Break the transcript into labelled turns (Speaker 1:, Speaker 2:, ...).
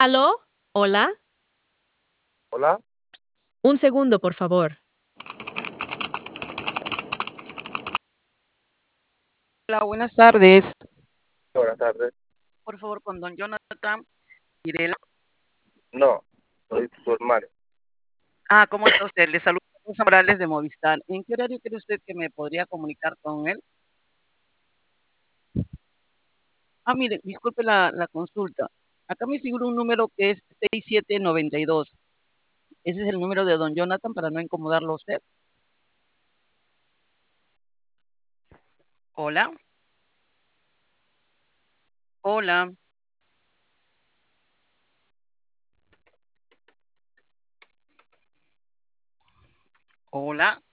Speaker 1: ¿Aló? ¿Hola?
Speaker 2: Hola,
Speaker 1: Un segundo, por favor.
Speaker 3: Hola, buenas tardes.
Speaker 2: buenas tardes.
Speaker 3: Por favor, con don Jonathan Mirela.
Speaker 2: No, soy su hermano.
Speaker 3: ¿Cómo está usted? Le saludo Rosa Morales de Movistar. ¿En qué horario cree usted que me podría comunicar con él? Mire, disculpe la consulta. Acá me figura un número que es 6792. Ese es el número de don Jonathan para no incomodarlo a usted. Hola, hola, hola.